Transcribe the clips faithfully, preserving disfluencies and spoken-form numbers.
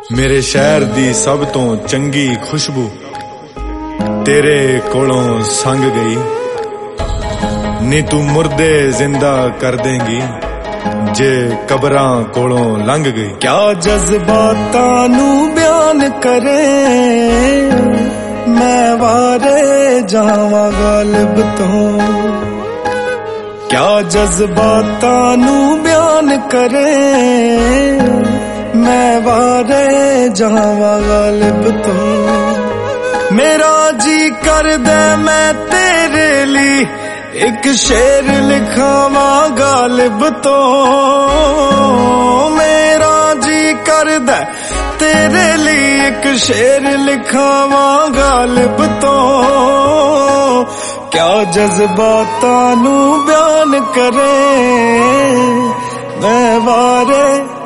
मेरे शहर दी सब तो चंगी खुशबू तेरे कोलों संग गई। नी तू मुर्दे जिंदा कर देंगी जे कबरां कोलों लंघ गई। क्या जज्बातां नू बयान करे मैं वारे जावां गालिब तो। क्या जज्बातां नू बयान करे मैं वारे जावां गालिब तो। मेरा जी कर दे मैं तेरे लिए एक शेर लिखावां गालिब तो। मेरा जी कर दे तेरे लिए एक शेर लिखावां गालिब तो। क्या जज्बातां नू बयान करे मैं वारे।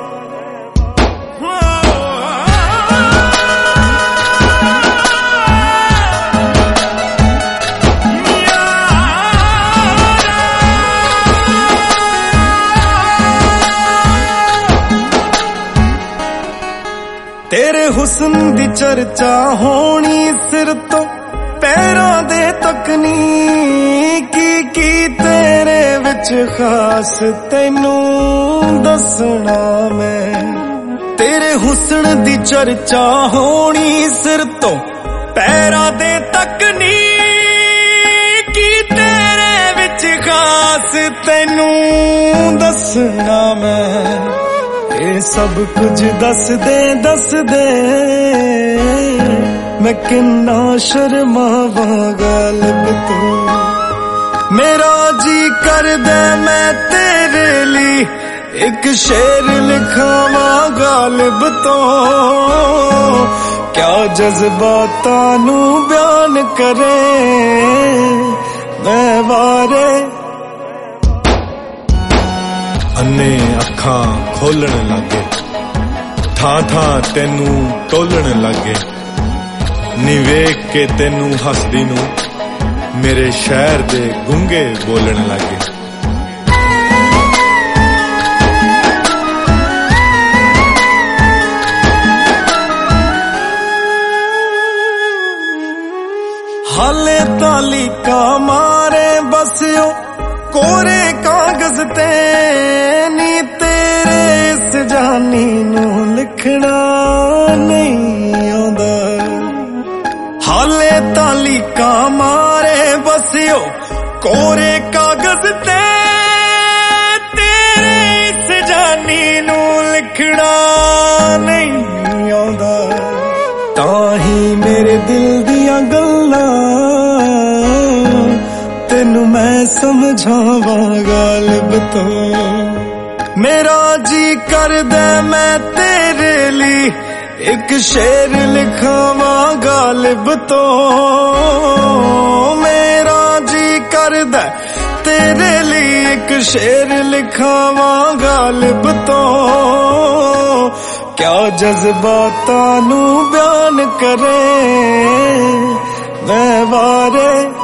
तेरे हुस्न दी चर्चा होनी सिर तो पैरां दे तकनी। की की तेरे विच खास तैनू दसना मैं। तेरे हुस्न दी चर्चा होनी सिर तो पैरां दे तकनी। की तेरे विच खास तैनू दसना मैं। ये सब कुछ दस दे दस दे मैं किन्ना शर्मावां गालिब तो। मेरा जी कर दे मैं तेरे लिए एक शेर लिखावां गालिब तो। क्या जज्बातां नू बयान करे मैं वारे। अन्ने अखां खोलण लागे थां थां तेनू टोलण लागे। नी वेख के तेनू हसदी नू मेरे शहर दे गुंगे बोलण लागे। हाले तालिका मारे बसियो कोरे कागज ते। नी तेरे इस जानी नू लिखना नहीं आंदा। हाले तालिका मारे बसियो कोरे कागज ते। तेरे इस जानी नू लिखना नहीं आंदा। ताही मेरे दिल दियां गल्लां तेनू मैं समझावां गालिब तो। मेरा जी कर दे मैं तेरे लिए एक शेर लिखावां गालिब तो। मेरा जी कर दे तेरे लिए एक शेर लिखावां गालिब तो। क्या जज्बातां नू बयान करे मैं वारे।